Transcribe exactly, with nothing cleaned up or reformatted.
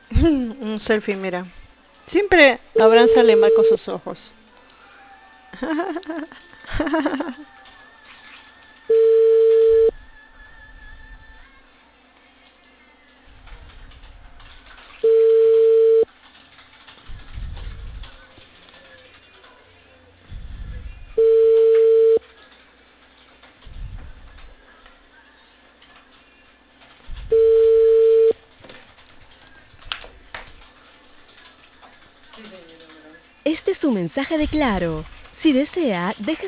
Un selfie, mira. Siempre Abraham sale mal con sus ojos. Este es un mensaje de Claro. Si desea, deje